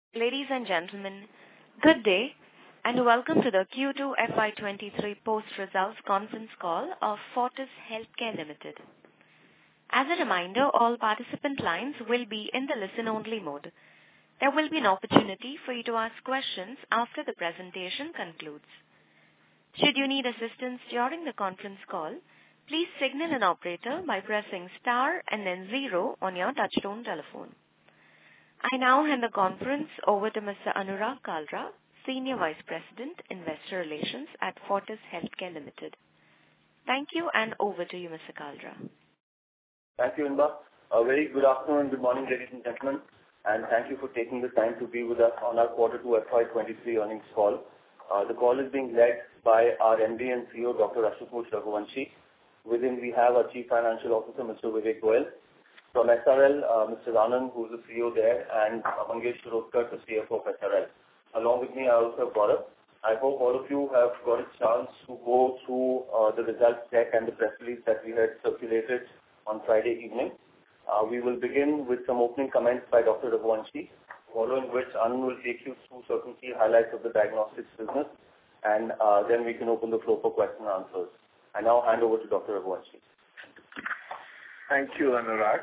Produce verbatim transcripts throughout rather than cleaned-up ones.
Ladies and gentlemen, good day, and welcome to the Q two F Y twenty-three post-results conference call of Fortis Healthcare Limited. As a reminder, all participant lines will be in the listen-only mode. There will be an opportunity for you to ask questions after the presentation concludes. Should you need assistance during the conference call, please signal an operator by pressing star and then zero on your touchtone telephone. I now hand the conference over to Mister Anurag Kalra, Senior Vice President, Investor Relations at Fortis Healthcare Limited. Thank you, and over to you, Mister Kalra. Thank you, Inba. A very good afternoon and good morning, ladies and gentlemen, and thank you for taking the time to be with us on our Quarter two F Y twenty-three earnings call. Uh, the call is being led by our M D and C E O, Doctor Ashutosh Raghuvanshi. With him, we have our Chief Financial Officer, Mister Vivek Goyal. From S R L, uh, Mister Anand, who is the C E O there, and uh, Mangesh Shirodkar, the C F O of S R L. Along with me, I also have Gaurav. I hope all of you have got a chance to go through uh, the results deck and the press release that we had circulated on Friday evening. Uh, we will begin with some opening comments by Doctor Raghuvanshi, following which Anand will take you through certain key highlights of the diagnostics business, and uh, then we can open the floor for question and answers. I now hand over to Doctor Raghuvanshi. Thank you, Anurag.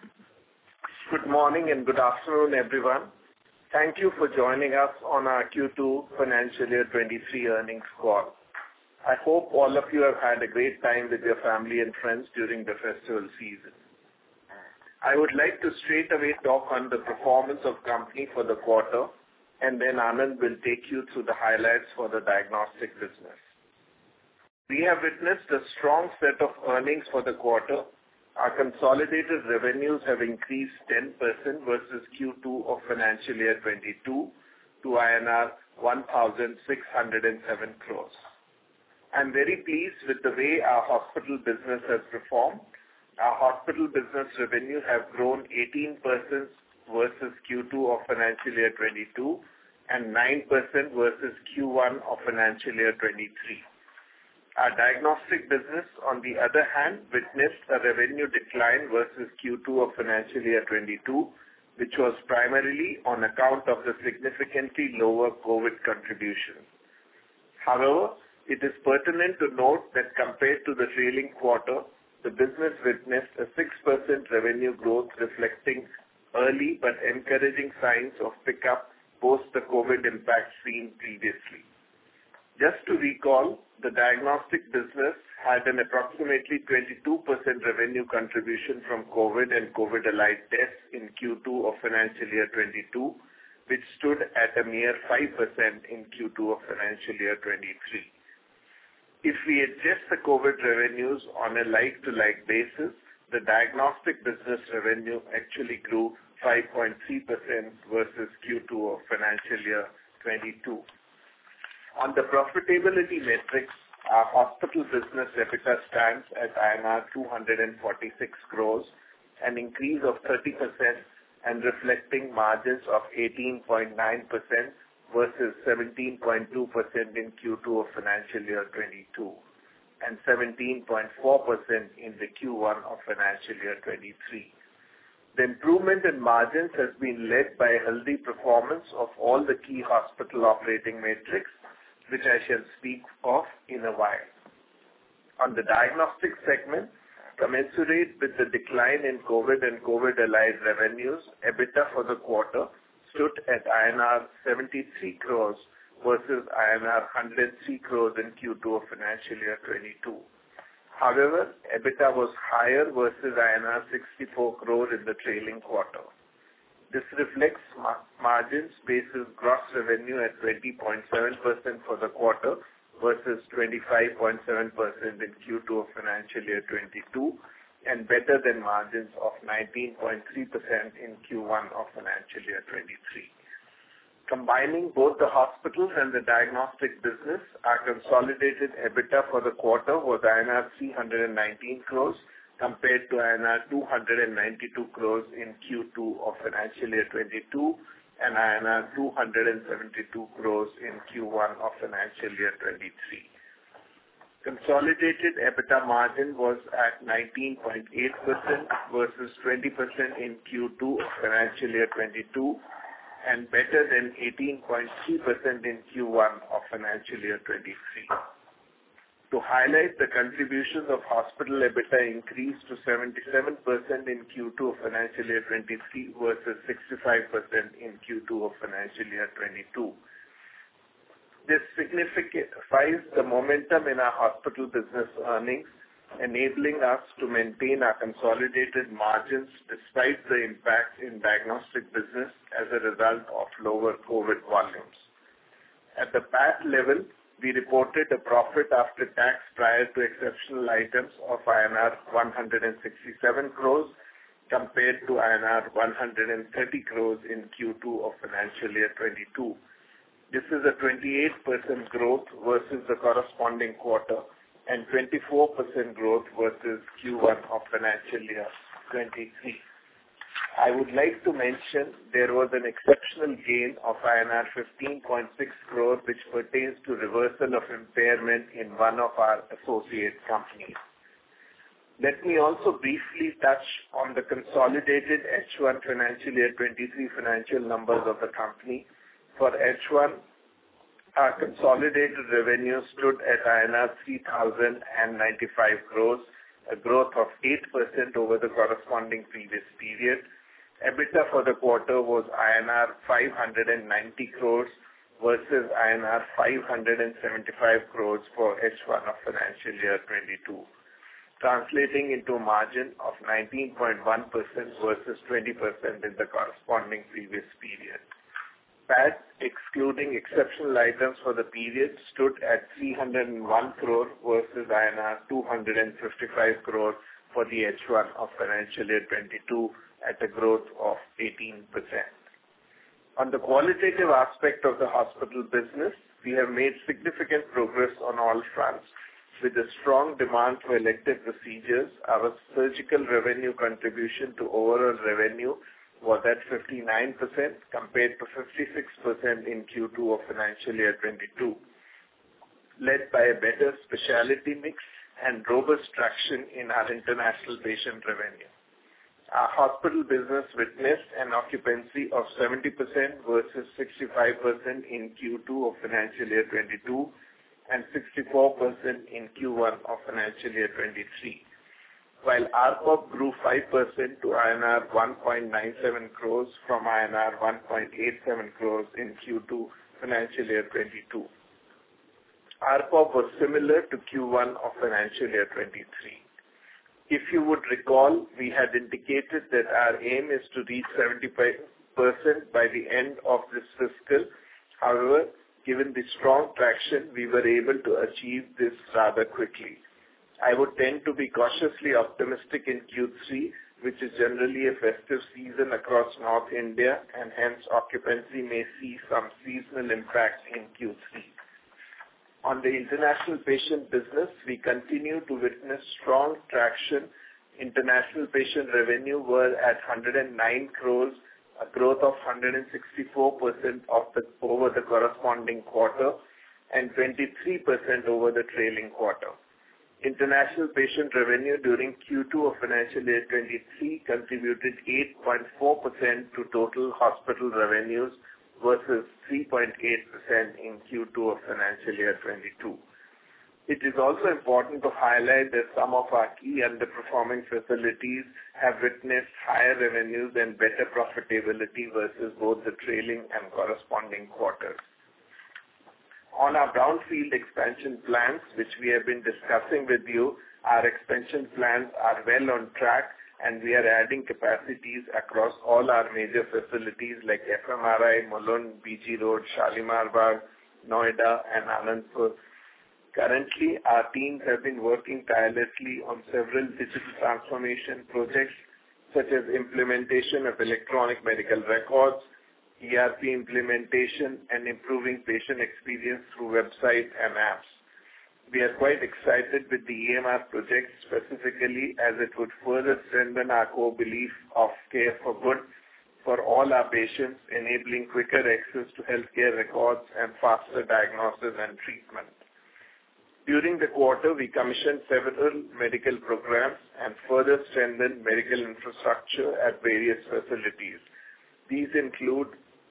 Good morning and good afternoon, everyone. Thank you for joining us on our Q two Financial Year twenty-three earnings call. I hope all of you have had a great time with your family and friends during the festival season. I would like to straight away talk on the performance of company for the quarter, and then Anand will take you through the highlights for the diagnostic business. We have witnessed a strong set of earnings for the quarter. Our consolidated revenues have increased ten percent versus Q two of financial year twenty-two to I N R one thousand six hundred seven crores. I'm very pleased with the way our hospital business has performed. Our hospital business revenue have grown eighteen percent versus Q two of financial year twenty-two and nine percent versus Q one of financial year twenty-three. Our diagnostic business, on the other hand, witnessed a revenue decline versus Q two of financial year twenty-two, which was primarily on account of the significantly lower COVID contribution. However, it is pertinent to note that compared to the trailing quarter, the business witnessed a six percent revenue growth, reflecting early but encouraging signs of pickup post the COVID impact seen previously. Just to recall, the diagnostic business had an approximately twenty-two percent revenue contribution from COVID and COVID-allied tests in Q two of financial year twenty-two, which stood at a mere five percent in Q two of financial year twenty-three. If we adjust the COVID revenues on a like-to-like basis, the diagnostic business revenue actually grew five point three percent versus Q two of financial year twenty-two. On the profitability metrics, our hospital business EBITDA stands at I N R two hundred forty-six crores, an increase of thirty percent and reflecting margins of eighteen point nine percent versus seventeen point two percent in Q two of financial year twenty-two and seventeen point four percent in the Q one of financial year twenty-three. The improvement in margins has been led by a healthy performance of all the key hospital operating metrics, which I shall speak of in a while. On the diagnostic segment, commensurate with the decline in COVID and COVID-allied revenues, EBITDA for the quarter stood at I N R seventy-three crores versus I N R one hundred three crores in Q two of financial year twenty-two. However, EBITDA was higher versus I N R sixty-four crores in the trailing quarter. This reflects ma- margins basis gross revenue at twenty point seven percent for the quarter versus twenty-five point seven percent in Q two of financial year twenty-two and better than margins of nineteen point three percent in Q one of financial year twenty-three. Combining both the hospitals and the diagnostic business, our consolidated EBITDA for the quarter was I N R three hundred nineteen crores compared to I N R two hundred ninety-two crores in Q two of financial year twenty-two and I N R two hundred seventy-two crores in Q one of financial year twenty-three. Consolidated EBITDA margin was at nineteen point eight percent versus twenty percent in Q two of financial year twenty-two and better than eighteen point three percent in Q one of financial year twenty-three. To highlight, the contributions of hospital EBITDA increased to seventy-seven percent in Q two of financial year twenty-three versus sixty-five percent in Q two of financial year twenty-two. This signifies the momentum in our hospital business earnings, enabling us to maintain our consolidated margins despite the impact in diagnostic business as a result of lower COVID volumes. At the P A T level, we reported a profit after tax prior to exceptional items of I N R one hundred sixty-seven crores compared to I N R one hundred thirty crores in Q two of financial year twenty-two. This is a twenty-eight percent growth versus the corresponding quarter and twenty-four percent growth versus Q one of financial year twenty-three. I would like to mention there was an exceptional gain of I N R fifteen point six crore which pertains to reversal of impairment in one of our associate companies. Let me also briefly touch on the consolidated H one financial year twenty-three financial numbers of the company. For H one, our consolidated revenue stood at I N R three thousand ninety-five crores, a growth of eight percent over the corresponding previous period. EBITDA for the quarter was I N R five hundred ninety crores versus I N R five hundred seventy-five crores for H one of financial year twenty-two, translating into a margin of nineteen point one percent versus twenty percent in the corresponding previous period. P A T, excluding exceptional items for the period, stood at three hundred one crore versus I N R two hundred fifty-five crore for the H one of financial year twenty-two at a growth of eighteen percent. On the qualitative aspect of the hospital business, we have made significant progress on all fronts. With a strong demand for elective procedures, our surgical revenue contribution to overall revenue was at fifty-nine percent compared to fifty-six percent in Q two of financial year twenty-two, led by a better specialty mix and robust traction in our international patient revenue. Our hospital business witnessed an occupancy of seventy percent versus sixty-five percent in Q two of financial year twenty-two and sixty-four percent in Q one of financial year twenty-three. While R P O P grew five percent to I N R one point nine seven crores from I N R one point eight seven crores in Q two financial year twenty-two. R P O P was similar to Q one of financial year twenty-three. If you would recall, we had indicated that our aim is to reach seventy-five percent by the end of this fiscal. However, given the strong traction, we were able to achieve this rather quickly. I would tend to be cautiously optimistic in Q three, which is generally a festive season across North India, and hence occupancy may see some seasonal impact in Q three. On the international patient business, we continue to witness strong traction. International patient revenue were at one hundred nine crores, a growth of one hundred sixty-four percent of the, over the corresponding quarter and twenty-three percent over the trailing quarter. International patient revenue during Q two of financial year twenty-three contributed eight point four percent to total hospital revenues versus three point eight percent in Q two of financial year twenty-two. It is also important to highlight that some of our key underperforming facilities have witnessed higher revenues and better profitability versus both the trailing and corresponding quarters. On our brownfield expansion plans, which we have been discussing with you, our expansion plans are well on track, and we are adding capacities across all our major facilities like F M R I, Mulund, B G Road, Shalimar Bagh, Noida, and Anandpur. Currently, our teams have been working tirelessly on several digital transformation projects, such as implementation of electronic medical records, E R P implementation, and improving patient experience through website and apps. We are quite excited with the E M R project specifically, as it would further strengthen our core belief of care for good for all our patients, enabling quicker access to healthcare records and faster diagnosis and treatment. During the quarter, we commissioned several medical programs and further strengthened medical infrastructure at various facilities. These include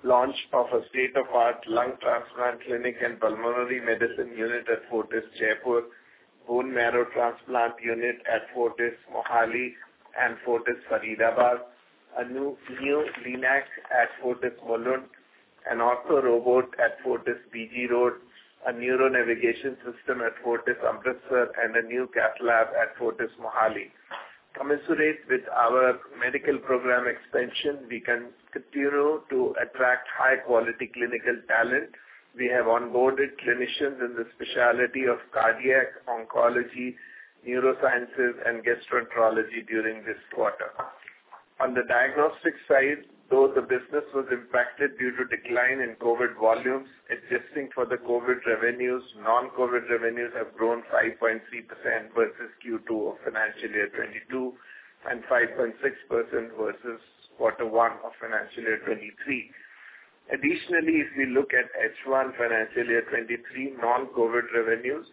launch of a state-of-art lung transplant clinic and pulmonary medicine unit at Fortis Jaipur, bone marrow transplant unit at Fortis Mohali and Fortis Faridabad, a new, new Linac at Fortis Mulund, an ortho robot at Fortis B G Road, a neuro navigation system at Fortis Amritsar, and a new cath lab at Fortis Mohali. Commensurate with our medical program expansion, we can continue to attract high-quality clinical talent. We have onboarded clinicians in the specialty of cardiac, oncology, neurosciences, and gastroenterology during this quarter. On the diagnostic side, though the business was impacted due to decline in COVID volumes, adjusting for the COVID revenues, non-COVID revenues have grown five point three percent versus Q two of financial year twenty-two and five point six percent versus quarter one of financial year twenty-three. Additionally, if we look at H one financial year twenty-three non-COVID revenues,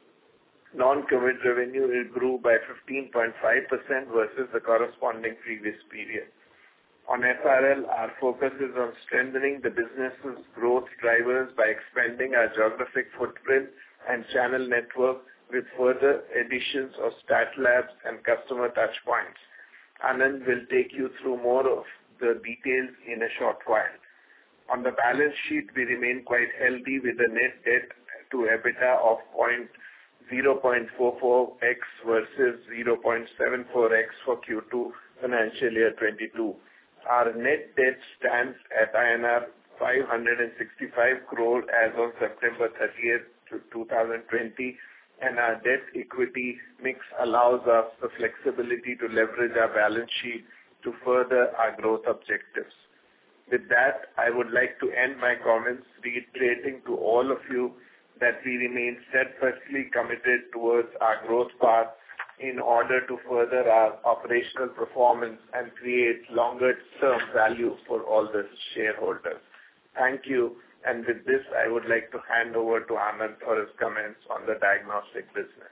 non-COVID revenue it grew by fifteen point five percent versus the corresponding previous period. On S R L, our focus is on strengthening the business's growth drivers by expanding our geographic footprint and channel network with further additions of stat labs and customer touchpoints. Anand will take you through more of the details in a short while. On the balance sheet, we remain quite healthy with a net debt to EBITDA of zero point four four x versus zero point seven four x for Q two financial year twenty-two. Our net debt stands at I N R five hundred sixty-five crore as on September thirtieth, two thousand twenty, and our debt equity mix allows us the flexibility to leverage our balance sheet to further our growth objectives. With that, I would like to end my comments reiterating to all of you that we remain steadfastly committed towards our growth path in order to further our operational performance and create longer-term value for all the shareholders. Thank you. And with this, I would like to hand over to Anand for his comments on the diagnostic business.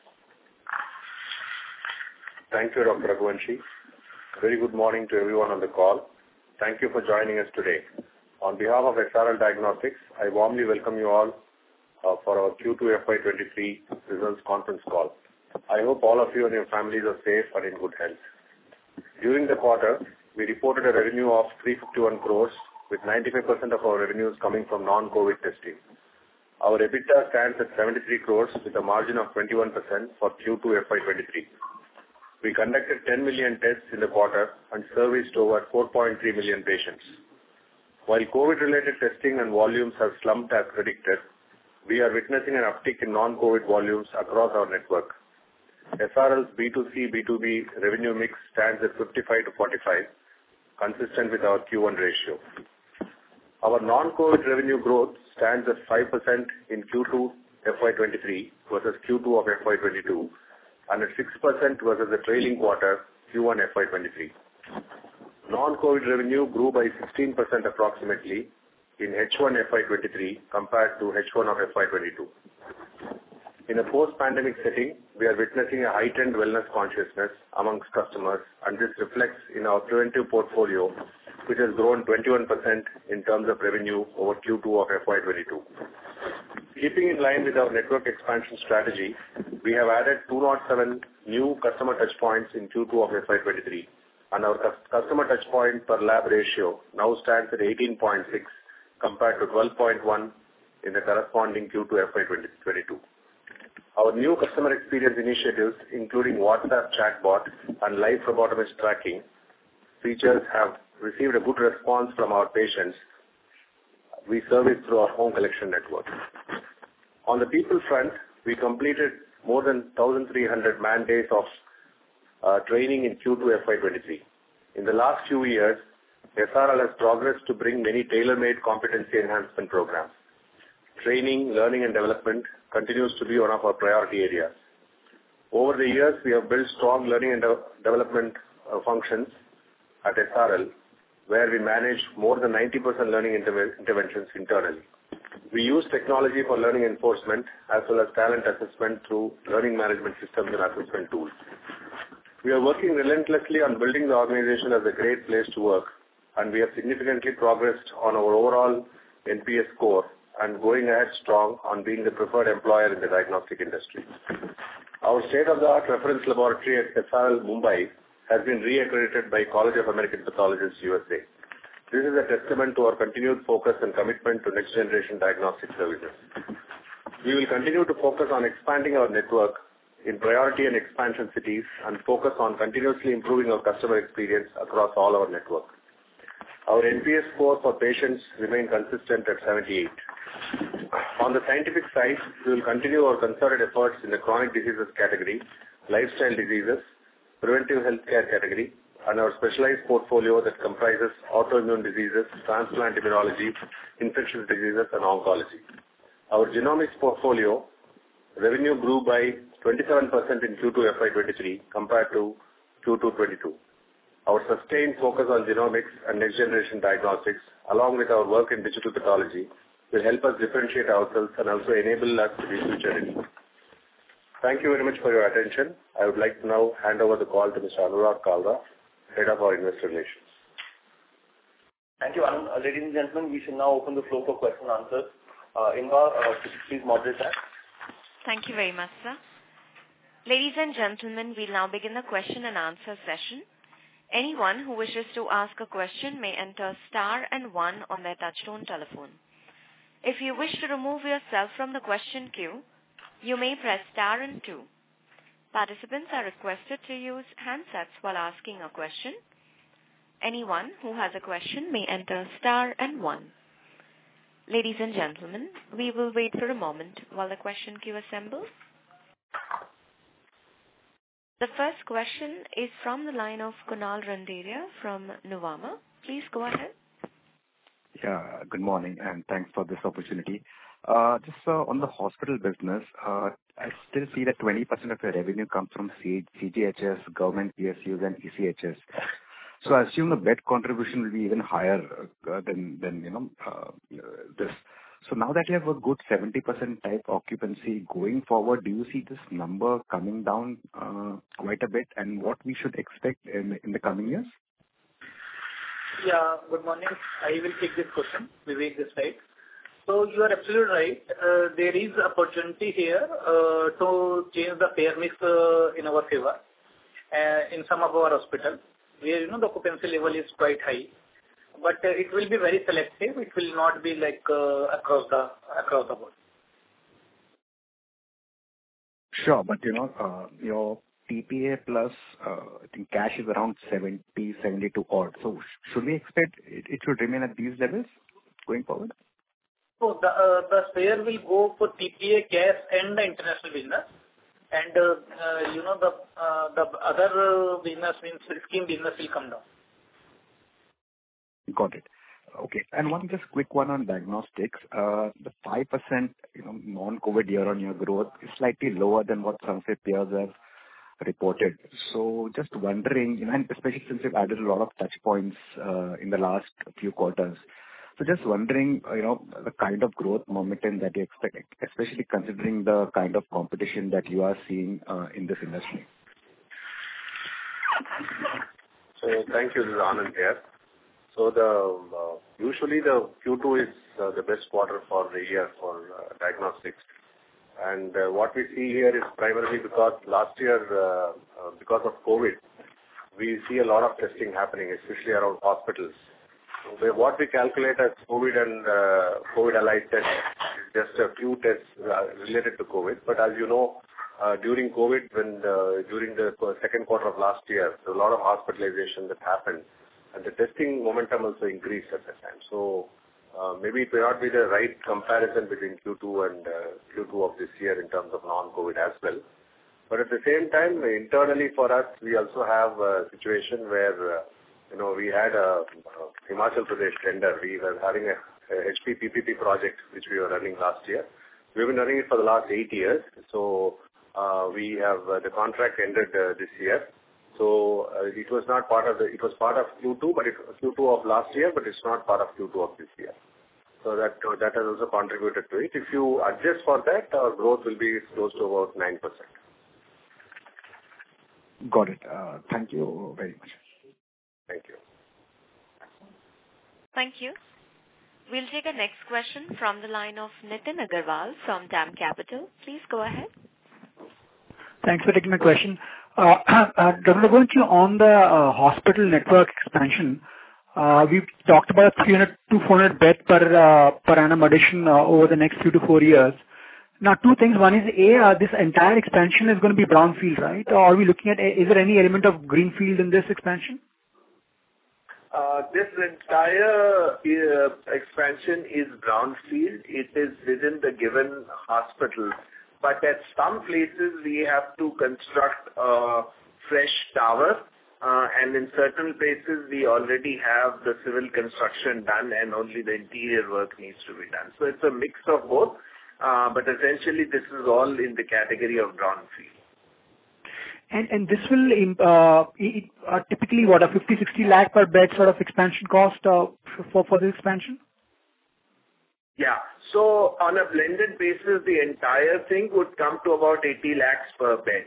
Thank you, Doctor Raghuvanshi. Very good morning to everyone on the call. Thank you for joining us today. On behalf of S R L Diagnostics, I warmly welcome you all uh, for our Q two F Y twenty-three results conference call. I hope all of you and your families are safe and in good health. During the quarter, we reported a revenue of three hundred fifty-one crores, with ninety-five percent of our revenues coming from non-COVID testing. Our EBITDA stands at seventy-three crores with a margin of twenty-one percent for Q two F Y twenty-three. We conducted ten million tests in the quarter and serviced over four point three million patients. While COVID-related testing and volumes have slumped as predicted, we are witnessing an uptick in non-COVID volumes across our network. S R L's B two C B two B revenue mix stands at fifty-five to forty-five, consistent with our Q one ratio. Our non-COVID revenue growth stands at five percent in Q two F Y twenty-three versus Q two of F Y twenty-two and at six percent versus the trailing quarter Q one F Y twenty-three. Non-COVID revenue grew by sixteen percent approximately in H one F Y twenty-three compared to H one of F Y twenty-two. In a post-pandemic setting, we are witnessing a heightened wellness consciousness amongst customers, and this reflects in our preventive portfolio, which has grown twenty-one percent in terms of revenue over Q two of F Y twenty-two. Keeping in line with our network expansion strategy, we have added two hundred seven new customer touchpoints in Q two of F Y twenty-three, and our customer touchpoint per lab ratio now stands at eighteen point six compared to twelve point one in the corresponding Q two F Y twenty-two. Our new customer experience initiatives, including WhatsApp chatbot and live phlebotomist tracking features, have received a good response from our patients we service through our home collection network. On the people front, we completed more than one thousand three hundred man days of uh, training in Q two F Y twenty-three. In the last few years, S R L has progressed to bring many tailor-made competency enhancement programs. Training, learning and development continues to be one of our priority areas. Over the years, we have built strong learning and de- development uh, functions at S R L, where we manage more than ninety percent learning inter- interventions internally. We use technology for learning enforcement as well as talent assessment through learning management systems and assessment tools. We are working relentlessly on building the organization as a great place to work and we have significantly progressed on our overall N P S score and going ahead strong on being the preferred employer in the diagnostic industry. Our state-of-the-art reference laboratory at S R L Mumbai has been re-accredited by College of American Pathologists, U S A. This is a testament to our continued focus and commitment to next-generation diagnostic services. We will continue to focus on expanding our network in priority and expansion cities and focus on continuously improving our customer experience across all our network. Our N P S score for patients remain consistent at seventy-eight. On the scientific side, we will continue our concerted efforts in the chronic diseases category, lifestyle diseases, preventive healthcare category, and our specialized portfolio that comprises autoimmune diseases, transplant immunology, infectious diseases, and oncology. Our genomics portfolio revenue grew by twenty-seven percent in Q two F Y twenty-three compared to Q two twenty-two. Our sustained focus on genomics and next-generation diagnostics, along with our work in digital pathology, will help us differentiate ourselves and also enable us to be future-ready. Thank you very much for your attention. I would like to now hand over the call to Mister Anurag Kalra, Head of our Investor Relations. Thank you, Anand. Uh, ladies and gentlemen, we shall now open the floor for question and answers. Uh, Inba, uh, please moderate that. Thank you very much, sir. Ladies and gentlemen, we'll now begin the question and answer session. Anyone who wishes to ask a question may enter star and one on their touchtone telephone. If you wish to remove yourself from the question queue, you may press star and two. Participants are requested to use handsets while asking a question. Anyone who has a question may enter star and one. Ladies and gentlemen, we will wait for a moment while the question queue assembles. The first question is from the line of Kunal Randeria from Nuvama. Please go ahead. Yeah, good morning, and thanks for this opportunity. Uh, just uh, on the hospital business, uh, I still see that twenty percent of your revenue comes from C- CGHS, government P S Us, and E C H S. So I assume the bed contribution will be even higher uh, than, than you know uh, this. So now that you have a good seventy percent type occupancy going forward, do you see this number coming down uh, quite a bit, and what we should expect in, in the coming years? Yeah, good morning. I will take this question, Vivek this side. So you are absolutely right. Uh, there is opportunity here uh, to change the payer mix uh, in our favor uh, in some of our hospitals, where you know the occupancy level is quite high. But uh, it will be very selective. It will not be like uh, across the across the board. Sure, but you know uh, your T P A plus uh, I think cash is around seventy, seventy-two odd. So sh- should we expect it, it should remain at these levels going forward? So the uh, the share will go for T P A, cash, and the international business. And uh, uh, you know the uh, the other uh, business means scheme business will come down. Got it. Okay. And one just quick one on diagnostics. Uh, the five percent you know, non-COVID year-on-year growth is slightly lower than what some of your peers have reported. So just wondering, you know, and especially since you've added a lot of touch points uh, in the last few quarters. So just wondering, you know, the kind of growth momentum that you expect, especially considering the kind of competition that you are seeing uh, in this industry. So thank you, this is Anand here. So the uh, usually the Q two is uh, the best quarter for the year for uh, diagnostics, and uh, what we see here is primarily because last year uh, uh, because of COVID, we see a lot of testing happening, especially around hospitals. So what we calculate as COVID and uh, COVID-allied tests is just a few tests uh, related to COVID. But as you know, uh, during COVID, when the, during the second quarter of last year, there was a lot of hospitalization that happened. And the testing momentum also increased at that time. So uh, maybe it may not be the right comparison between Q two and uh, Q two of this year in terms of non-COVID as well. But at the same time, internally for us, we also have a situation where, uh, you know, we had a, a Himachal Pradesh tender. We were having a, a H P P P P project which we were running last year. We've been running it for the last eight years. So uh, we have uh, the contract ended uh, this year. So uh, it was not part of the, it was part of Q two, but it was Q two of last year, but it's not part of Q two of this year. So that uh, that has also contributed to it. If you adjust for that, our growth will be close to about nine percent. Got it. Uh, thank you very much. Thank you. Thank you. We'll take a next question from the line of Nitin Agarwal from DAM Capital. Please go ahead. Thanks for taking my question. Uh, uh, Doctor Raghuvanshi, on the uh, hospital network expansion, uh, we've talked about three hundred to four hundred bed per uh, per annum addition uh, over the next few to four years. Now, two things. One is, A, uh, this entire expansion is going to be brownfield, right? Or are we looking at, is there any element of greenfield in this expansion? Uh, this entire uh, expansion is brownfield. It is within the given hospital. But at some places, we have to construct a fresh tower. Uh, and in certain places, we already have the civil construction done and only the interior work needs to be done. So it's a mix of both. Uh, but essentially, this is all in the category of brownfield. And and this will uh, it, uh, typically what a fifty sixty lakh per bed sort of expansion cost uh, for for this expansion? Yeah. So on a blended basis, the entire thing would come to about eighty lakhs per bed.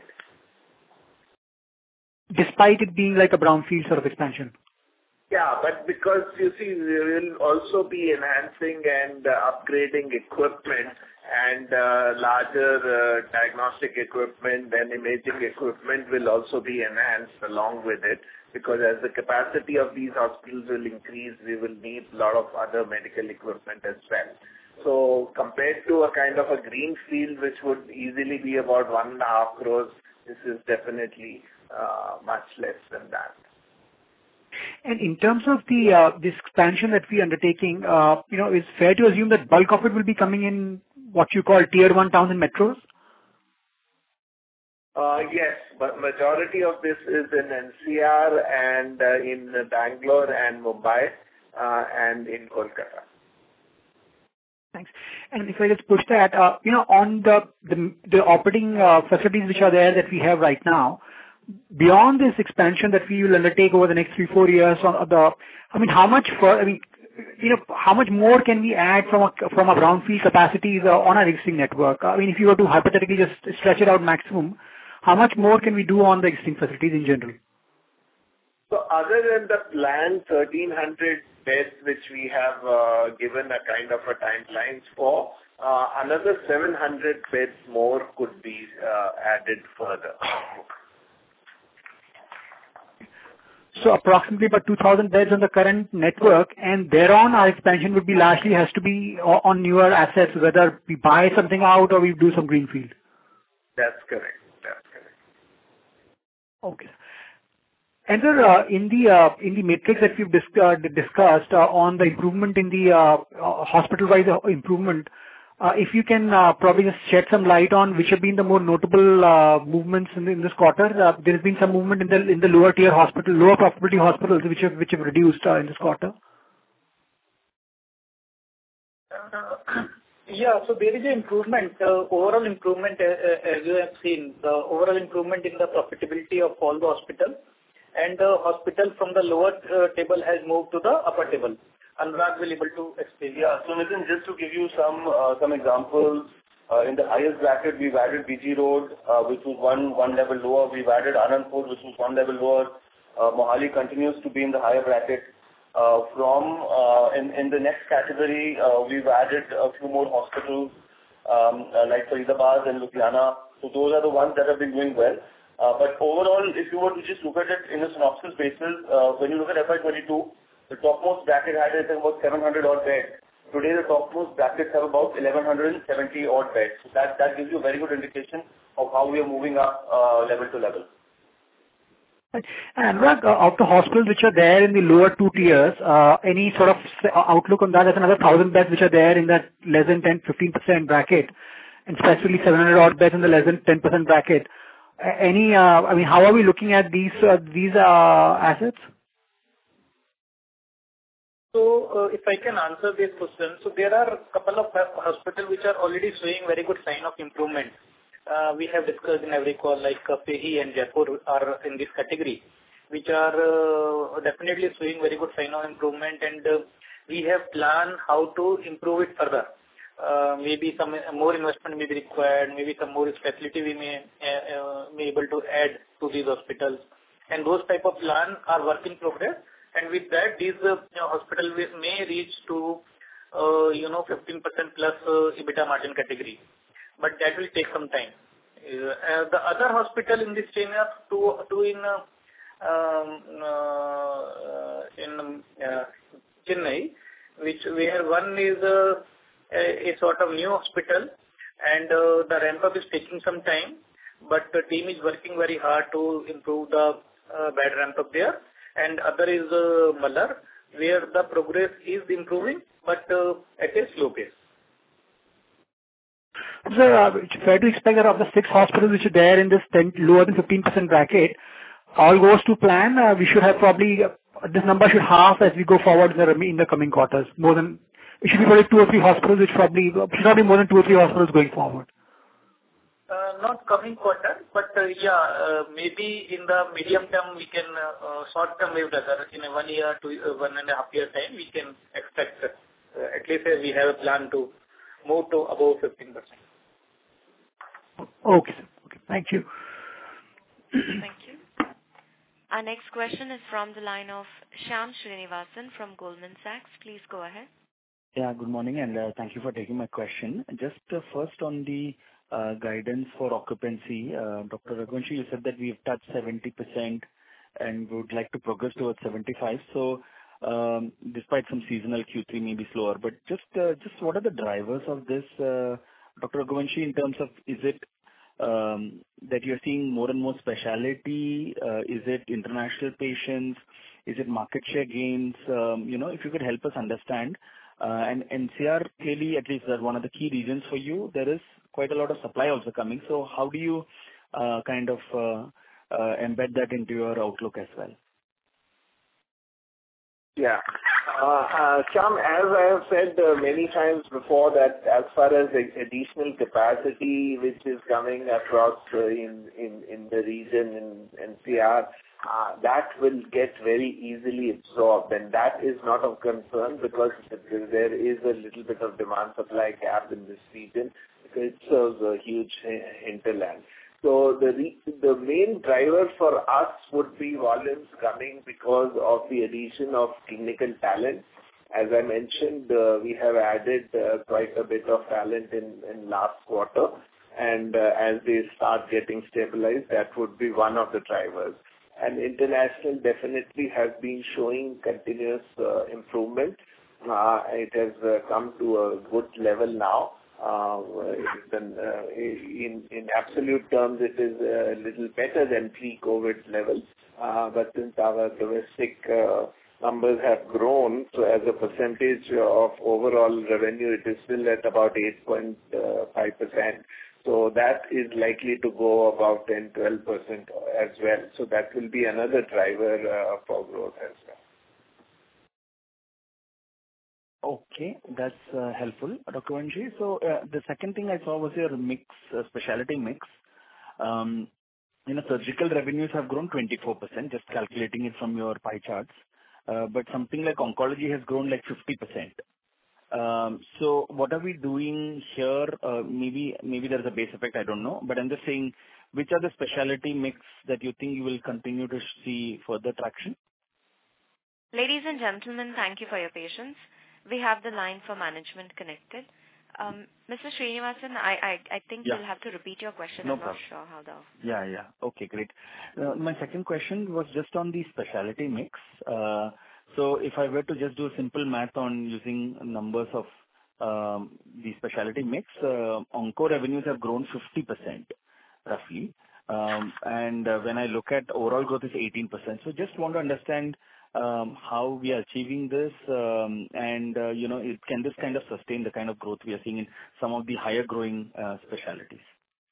Despite it being like a brownfield sort of expansion. Yeah, but because you see, we will also be enhancing and uh, upgrading equipment and uh, larger uh, diagnostic equipment and imaging equipment will also be enhanced along with it, because as the capacity of these hospitals will increase, we will need a lot of other medical equipment as well. So compared to a kind of a green field, which would easily be about one and a half crores, this is definitely uh, much less than that. And in terms of the uh, this expansion that we are undertaking, uh, you know, it's fair to assume that bulk of it will be coming in what you call tier one towns and metros? Uh, yes, but majority of this is in N C R and uh, in Bangalore and Mumbai uh, and in Kolkata. Thanks. And if I just push that, uh, you know, on the the, the operating uh, facilities which are there that we have right now, beyond this expansion that we will undertake over the next three, four years, on the, I mean, how much for, I mean, you know, how much more can we add from a from a brownfield capacities uh, on our existing network? I mean, if you were to hypothetically just stretch it out maximum, how much more can we do on the existing facilities in general? So other than the planned thirteen hundred beds which we have uh, given a kind of a timelines for, uh, another seven hundred beds more could be uh, added further. So approximately about two thousand beds on the current network, and thereon our expansion would be largely has to be on newer assets, whether we buy something out or we do some greenfield. That's correct. That's correct. Okay. And sir, uh, in the uh, in the matrix that we've dis- uh, discussed uh, on the improvement in the uh, uh, hospital-wise improvement, uh, if you can uh, probably just shed some light on which have been the more notable uh, movements in, in this quarter. Uh, there has been some movement in the in the lower tier hospital, lower profitability hospitals, which have which have reduced uh, in this quarter. Uh, yeah, so there is an improvement, uh, overall improvement, uh, uh, as you have seen, the overall improvement in the profitability of all the hospitals, and the hospital from the lower uh, table has moved to the upper table. Anurag will be able to explain. Yeah, so Nitin, just to give you some uh, some examples, uh, in the highest bracket, we've added B G Road, uh, which was one one level lower. We've added Anandpur, which was one level lower. Uh, Mohali continues to be in the higher bracket. Uh, from uh, in in the next category, uh, we've added a few more hospitals um, uh, like Faridabad and Ludhiana. So those are the ones that have been doing well. Uh, but overall, if you were to just look at it in a synopsis basis, uh, when you look at F Y twenty-two, the topmost bracket had I think about seven hundred odd beds. Today, the topmost brackets have about eleven seventy odd beds. So that that gives you a very good indication of how we are moving up uh, level to level. And Anurag, uh, of the hospitals which are there in the lower two tiers, uh, any sort of outlook on that? There's another one thousand beds which are there in that less than ten to fifteen percent bracket, and specifically seven hundred odd beds in the less than ten percent bracket. Uh, any, uh, I mean, how are we looking at these uh, these uh, assets? So, uh, if I can answer this question, so there are a couple of hospitals which are already showing very good sign of improvement. Uh, we have discussed in every call, like uh, Fehi and Jaipur are in this category, which are uh, definitely showing very good sign of improvement, and uh, we have planned how to improve it further. Uh, maybe some more investment may be required, maybe some more facility we may uh, uh, be able to add to these hospitals, and those type of plans are work in progress. And with that, these uh, you know, hospital may reach to uh, you know fifteen percent plus uh, EBITDA margin category, but that will take some time. Uh, the other hospital in this chain are two, two in uh, um, uh, in uh, Chennai, which where one is uh, a, a sort of new hospital, and uh, the ramp up is taking some time, but the team is working very hard to improve the uh, bed ramp up there. And other is uh, Mallar, where the progress is improving, but uh, at a slow pace. Sir, uh, it's fair to expect that of the six hospitals which are there in this ten, lower than fifteen percent bracket, all goes to plan. Uh, we should have probably, uh, this number should half as we go forward in the, in the coming quarters. More than, it should be probably two or three hospitals, which probably, should not be more than two or three hospitals going forward. Uh, not coming quarter, but uh, yeah, uh, maybe in the medium term we can, uh, uh, short term maybe rather, in a one year, two, uh, one and a half year time, we can expect, uh, at least uh, we have a plan to move to above fifteen percent. Okay, sir. Okay. Thank you. Thank you. Our next question is from the line of Shyam Srinivasan from Goldman Sachs. Please go ahead. Yeah, good morning, and uh, thank you for taking my question. Just uh, first on the uh, guidance for occupancy, uh, Doctor Raghuvanshi, you said that we've touched seventy percent and we would like to progress towards seventy-five. So, um, despite some seasonal Q three may be slower, but just uh, just what are the drivers of this, uh, Doctor Raghuvanshi, in terms of, is it um, that you're seeing more and more specialty? Uh, is it international patients? Is it market share gains? Um, you know, if you could help us understand. Uh, and N C R clearly, at least that one of the key regions for you, there is quite a lot of supply also coming. So how do you uh, kind of uh, uh, embed that into your outlook as well? Yeah. Uh, uh, Shyam, as I have said uh, many times before, that as far as the additional capacity which is coming across uh, in, in, in the region in N C R, Uh, that will get very easily absorbed, and that is not of concern because there is a little bit of demand-supply gap in this region because it serves a huge hinterland. So the the main driver for us would be volumes coming because of the addition of clinical talent. As I mentioned, uh, we have added uh, quite a bit of talent in, in last quarter, and uh, as they start getting stabilized, that would be one of the drivers. And international definitely has been showing continuous uh, improvement. Uh, it has uh, come to a good level now. Uh, in, uh, in, in absolute terms, it is a little better than pre-COVID levels. Uh, but since our domestic uh, numbers have grown, so as a percentage of overall revenue, it is still at about eight point five percent. So that is likely to go about ten to twelve percent as well. So that will be another driver uh, for growth as well. Okay, that's uh, helpful, Doctor Vanshi. So uh, the second thing I saw was your mix, uh, specialty mix. Um, you know, surgical revenues have grown twenty-four percent, just calculating it from your pie charts. Uh, but something like oncology has grown like fifty percent. Um, so what are we doing here? Uh, maybe maybe there's a base effect, I don't know. But I'm just saying, which are the specialty mix that you think you will continue to see further traction? Ladies and gentlemen, thank you for your patience. We have the line for management connected. Um, Mister Srinivasan, I, I, I think yeah. you'll have to repeat your question. No I'm problem. not sure how the... Yeah, yeah. Okay, great. Uh, my second question was just on the specialty mix. Uh, So if I were to just do simple math on using numbers of um, the specialty mix, uh, onco revenues have grown fifty percent roughly. Um, and uh, when I look at overall growth is eighteen percent. So just want to understand um, how we are achieving this um, and, uh, you know, it, can this kind of sustain the kind of growth we are seeing in some of the higher growing uh, specialties?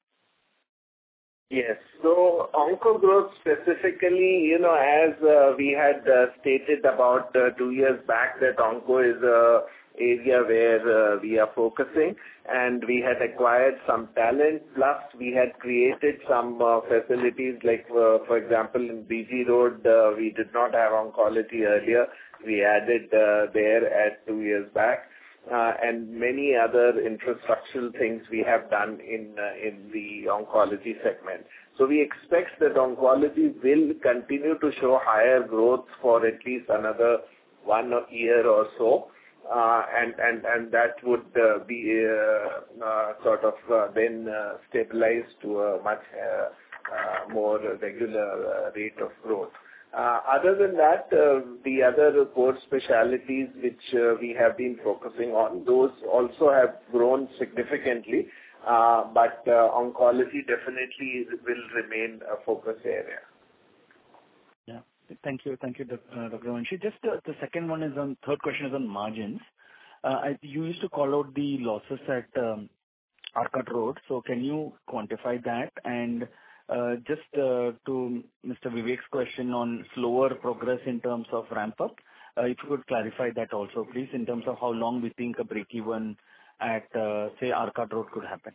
Yes. So onco growth specifically, you know, as uh, we had uh, stated about uh, two years back that onco is a area where uh, we are focusing, and we had acquired some talent, plus we had created some uh, facilities like, uh, for example, in B G Road, uh, we did not have oncology earlier. We added uh, there at two years back. uh, and many other infrastructural things we have done in uh, in the oncology segment. So we expect that oncology will continue to show higher growth for at least another one year or so. Uh, and, and, and that would uh, be uh, uh, sort of uh, then uh, stabilized to a much uh, uh, more regular uh, rate of growth. Uh, other than that, uh, the other core specialties which uh, we have been focusing on, those also have grown significantly, uh, but uh, oncology definitely will remain a focus area. Yeah. Thank you. Thank you, Doctor Raghuvanshi. Just uh, the second one is on, third question is on margins. Uh, I, you used to call out the losses at um, Arcot Road. So can you quantify that? And uh, just uh, to Mister Vivek's question on slower progress in terms of ramp up, uh, if you could clarify that also, please, in terms of how long we think a break-even at, uh, say, Arcot Road could happen.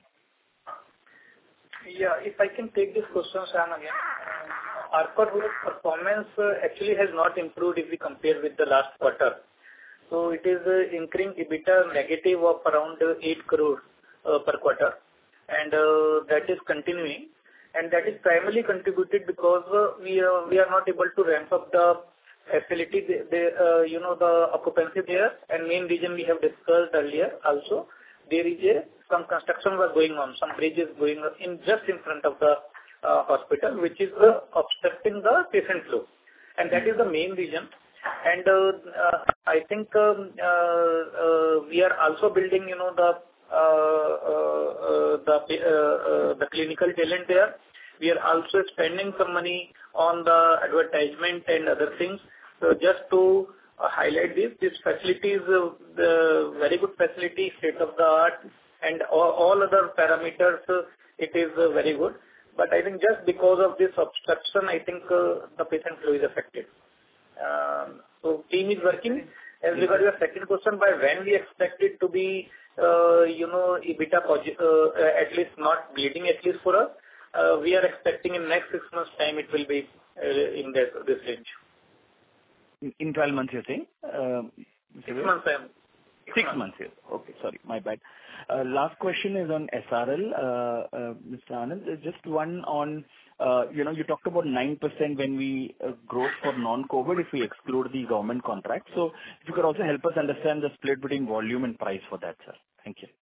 Yeah, if I can take this question, Sam, again. Arcot Road performance uh, actually has not improved if we compare with the last quarter. So it is uh, incurring EBITDA negative of around uh, eight crore uh, per quarter, and uh, that is continuing, and that is primarily contributed because uh, we are we are not able to ramp up the facility, the, the uh, you know the occupancy there, and main reason we have discussed earlier also. There is a some construction was going on, some bridges going on in just in front of the Uh, hospital, which is uh, obstructing the patient flow, and that is the main reason. And uh, uh, I think um, uh, uh, we are also building, you know, the uh, uh, uh, the uh, uh, the clinical talent there. We are also spending some money on the advertisement and other things. So just to uh, highlight this, this facility is uh, the very good facility, state of the art, and all, all other parameters. Uh, it is uh, very good. But I think just because of this obstruction, I think uh, the patient flow is affected. Um, so team is working. As regards your second question, by when we expect it to be, uh, you know, EBITDA uh, at least not bleeding, at least for us, uh, we are expecting in next six months' time it will be uh, in this, this range. In twelve months, you're saying? Uh, six months time. Six, six months, yes. Okay, sorry, my bad. Uh, last question is on S R L, uh, uh, Mister Anand. Just one on, uh, you know, you talked about nine percent when we uh, growth for non-COVID if we exclude the government contract. So if you could also help us understand the split between volume and price for that, sir. Thank you.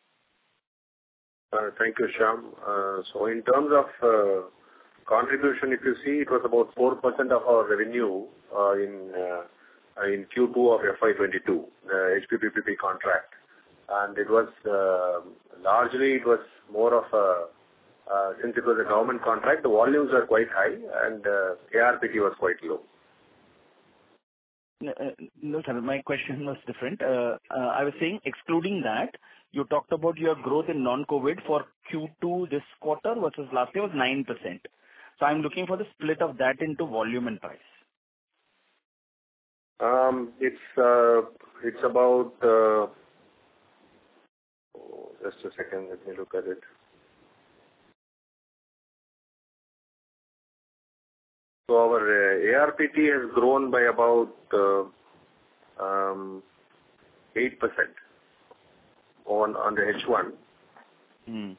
Uh, thank you, Shyam. Uh, so in terms of uh, contribution, if you see, it was about four percent of our revenue uh, in uh, in Q two of F Y twenty-two, the H P P P P contract. And it was uh, largely, it was more of a, uh, since it was a government contract, the volumes were quite high and uh, A R P T was quite low. No, uh, no, sir, my question was different. Uh, uh, I was saying, excluding that, you talked about your growth in non-COVID for Q two this quarter versus last year was nine percent. So I'm looking for the split of that into volume and price. Um, it's, uh, it's about... Uh, Just a second, let me look at it. So our uh, A R P T has grown by about uh, um, eight percent on, on the H one. Mm.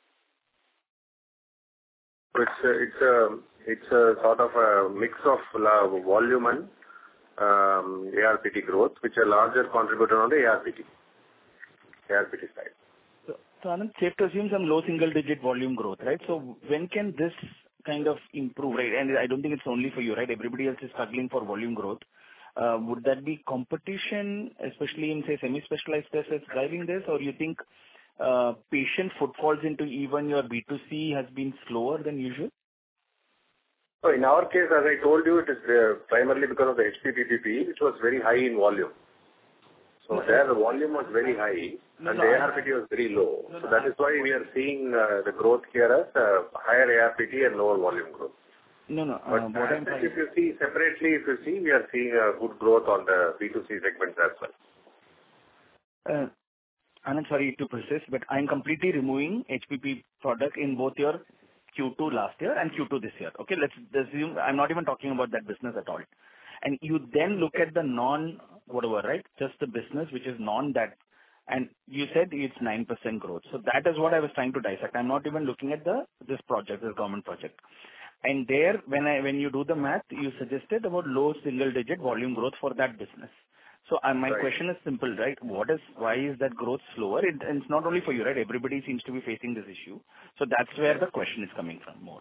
So it's a, it's a, it's a sort of a mix of volume and um, A R P T growth, which are larger contributor on the A R P T, A R P T side. So, so Anand, safe to assume some low single-digit volume growth, right? So when can this kind of improve, right? And I don't think it's only for you, right? Everybody else is struggling for volume growth. Uh, would that be competition, especially in, say, semi-specialized tests that's driving this? Or you think uh, patient footfalls into even your B two C has been slower than usual? So in our case, as I told you, it is uh, primarily because of the H P P P P, which was very high in volume. So no, there the volume was very high no, and no, the A R P T was very low. No, so that is why we are seeing uh, the growth here as uh, higher A R P T and lower volume growth. No, no. But uh, what I'm trying... if you see separately, if you see, we are seeing a good growth on the B two C segments as well. Uh, Anand, sorry to persist, but I'm completely removing H P P product in both your Q two last year and Q two this year. Okay, let's assume I'm not even talking about that business at all. And you then look at the non whatever, right? Just the business which is non that And you said it's nine percent growth. So that is what I was trying to dissect. I'm not even looking at the this project, this government project. And there, when I when you do the math, you suggested about low single-digit volume growth for that business. So uh, my Right. question is simple, right? What is why is that growth slower? It, and it's not only for you, right? Everybody seems to be facing this issue. So that's where the question is coming from more.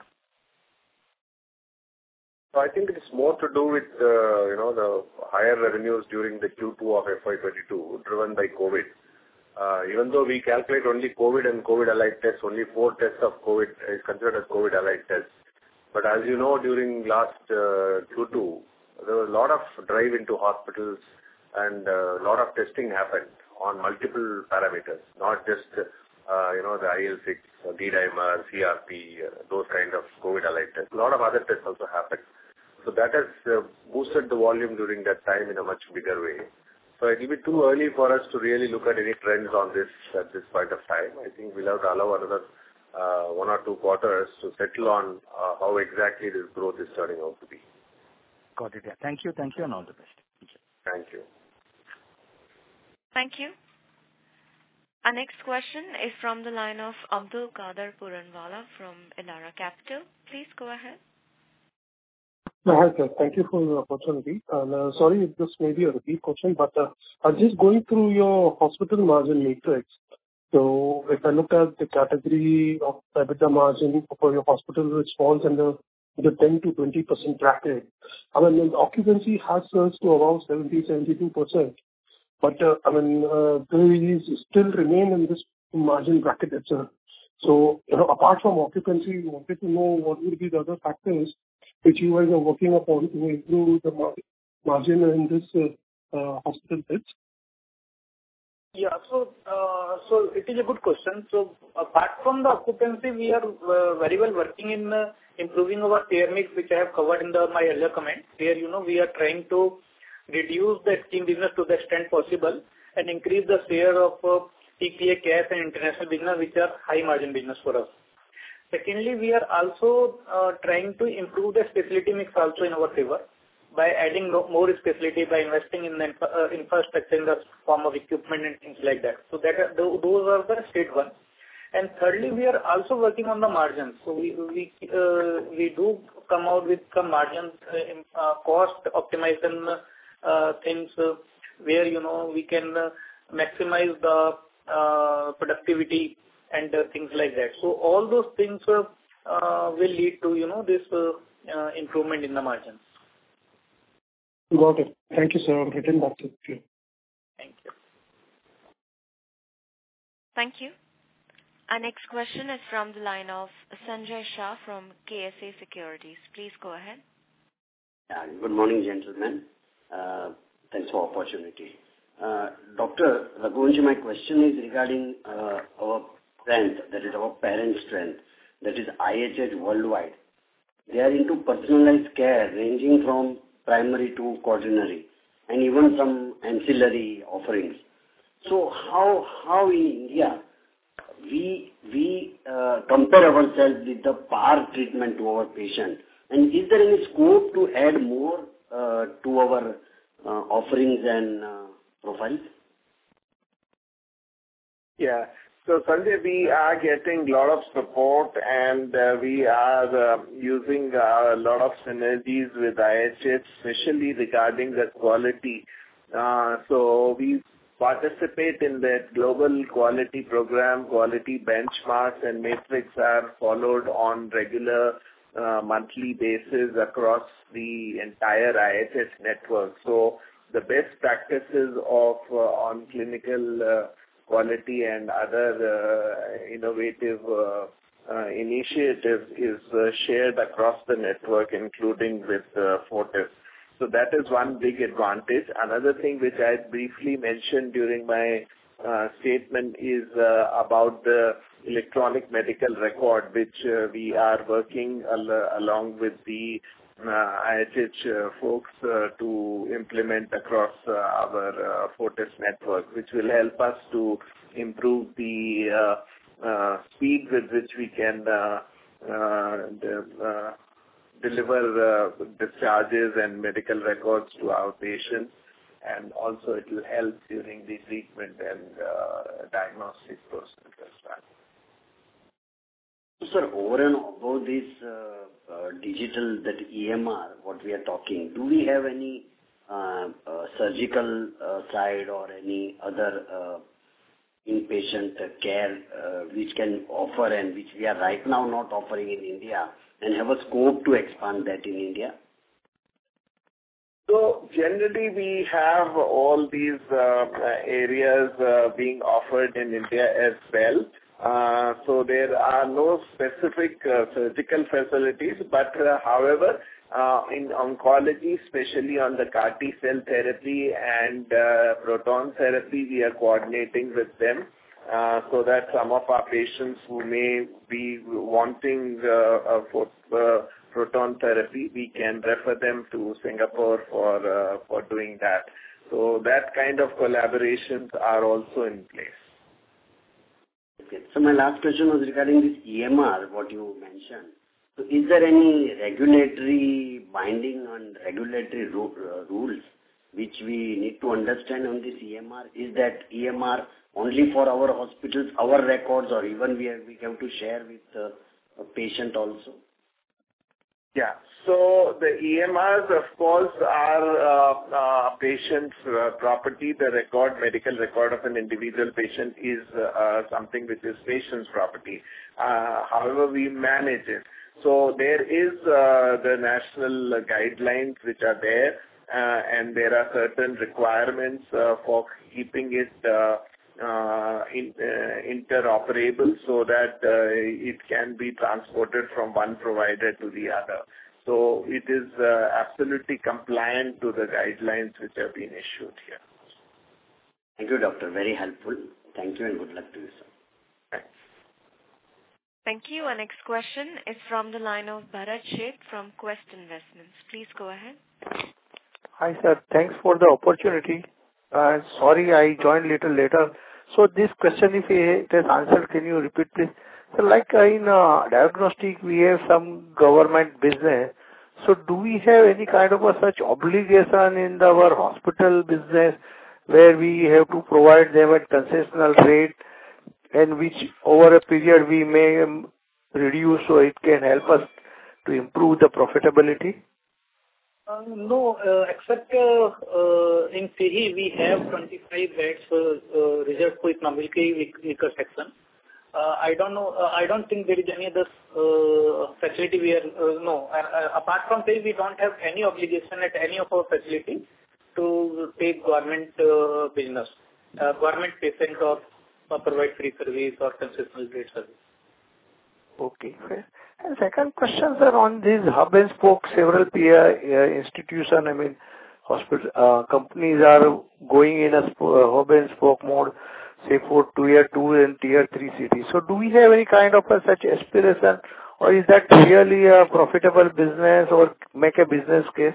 So I think it's more to do with, uh, you know, the higher revenues during the Q two of F Y twenty-two, driven by COVID. Uh, even though we calculate only COVID and COVID-allied tests, only four tests of COVID is considered as COVID-allied tests. But as you know, during last uh, Q two, there was a lot of drive into hospitals and a lot of testing happened on multiple parameters, not just, uh, you know, the I L six, uh, D-dimer, C R P, uh, those kind of COVID-allied tests. A lot of other tests also happened. So that has uh, boosted the volume during that time in a much bigger way. So it will be too early for us to really look at any trends on this at this point of time. I think we'll have to allow another uh, one or two quarters to settle on uh, how exactly this growth is turning out to be. Got it. Yeah. Thank you. Thank you, and all the best. Thank you. Thank you. Thank you. Our next question is from the line of Abdul Qadir Puranwala from Elara Capital. Please go ahead. Hi, sir. Thank you for the opportunity. And, uh, sorry if this may be a repeat question, but uh, I'm just going through your hospital margin matrix. So if I look at the category of EBITDA margin for your hospital, which falls under the ten to twenty percent bracket, I mean, the occupancy has surged to around seventy, seventy-two percent. But, uh, I mean, uh, there still remain in this margin bracket itself. So, you know, apart from occupancy, we wanted to know what would be the other factors which you guys are working upon to improve the mar- margin in this uh, uh, hospital beds? Yeah. So, uh, so it is a good question. So apart from the occupancy, we are uh, very well working in uh, improving our payer mix, which I have covered in the, my earlier comment. Where, you know, we are trying to reduce the scheme business to the extent possible and increase the share of uh, P P A, cash and international business, which are high margin business for us. Secondly, we are also uh, trying to improve the specialty mix also in our favor by adding no, more specialty, by investing in the uh, infrastructure in the form of equipment and things like that. So that are, those are the state one. And thirdly, we are also working on the margins. So we we uh, we do come out with some margins, uh, uh, cost optimization uh, things uh, where, you know, we can uh, maximize the uh, productivity and uh, things like that. So all those things uh, uh, will lead to, you know, this uh, uh, improvement in the margins. Got it. Thank you, sir. I'm getting back to you. Thank you. Thank you. Our next question is from the line of Sanjay Shah from K S A Securities. Please go ahead. Uh, good morning, gentlemen. Uh, thanks for opportunity. Uh, Doctor Raghuvanshi, my question is regarding uh, our strength, that is our parent strength, that is I H H worldwide. They are into personalized care ranging from primary to quaternary and even some ancillary offerings. So how how in India we we uh, compare ourselves with the par treatment to our patient, and is there any scope to add more uh, to our uh, offerings and uh, profiles? Yeah. So Sanjay, we are getting a lot of support and uh, we are uh, using uh, a lot of synergies with I H H, especially regarding the quality. Uh, so we participate in that global quality program. Quality benchmarks and metrics are followed on regular uh, monthly basis across the entire I H H network. So the best practices of uh, on clinical uh, quality and other uh, innovative uh, uh, initiatives is uh, shared across the network, including with uh, Fortis. So that is one big advantage. Another thing which I briefly mentioned during my uh, statement is uh, about the electronic medical record, which uh, we are working al- along with the uh, I H H uh, folks uh, to implement across uh, our uh, Fortis network, which will help us to improve the uh, uh, speed with which we can uh, uh, the, uh, deliver uh, discharges and medical records to our patients. and also it will help during the treatment and uh, diagnostic process as well. Sir, over and above this uh, uh, digital, that E M R, what we are talking, do we have any uh, uh, surgical uh, side or any other uh, inpatient care uh, which can offer and which we are right now not offering in India and have a scope to expand that in India? So generally we have all these uh, areas uh, being offered in India as well. Uh, so there are no specific uh, surgical facilities, but uh, however, uh, in oncology, especially on the C A R T cell therapy and uh, proton therapy, we are coordinating with them uh, so that some of our patients who may be wanting uh, for uh, proton therapy, we can refer them to Singapore for uh, for doing that. So that kind of collaborations are also in place. Okay. So my last question was regarding this E M R, what you mentioned. So is there any regulatory binding on regulatory ru- uh, rules which we need to understand on this E M R? Is that E M R only for our hospitals, our records, or even we have, we have to share with uh, a patient also? Yeah. So the E M Rs, of course, are uh, uh, patient's uh, property. The record, medical record of an individual patient is uh, something which is patient's property. Uh, however, we manage it. So there is uh, the national guidelines which are there, uh, and there are certain requirements uh, for keeping it uh, uh, in, uh, interoperable so that uh, it can be transported from one provider to the other. So it is uh, absolutely compliant to the guidelines which have been issued here. Thank you, doctor. Very helpful. Thank you and good luck to you, sir. Thanks. Thank you. Our next question is from the line of Bharat Sheth from Quest Investments. Please go ahead. Hi, sir. Thanks for the opportunity. Uh, sorry, I joined little later. So this question, if it is answered, can you repeat, please? So like uh, in uh, diagnostic, we have some government business. So do we have any kind of a such obligation in our hospital business where we have to provide them at concessional rate and which over a period we may um, reduce so it can help us to improve the profitability? Uh, no, uh, except uh, uh, in C I H we have twenty-five beds uh, uh, reserved for economically weaker section. Uh, I don't know. Uh, I don't think there is any other uh, facility where uh, no. Uh, uh, apart from this, we don't have any obligation at any of our facility to take government uh, business, uh, government patient or, or provide free service or concessional rate service. Okay, fair. And second question, sir, on this hub and spoke, several peer uh, institution, I mean, hospital uh, companies are going in a sp- uh, hub and spoke mode, say for tier two and tier three cities. So do we have any kind of a such aspiration, or is that really a profitable business or make a business case?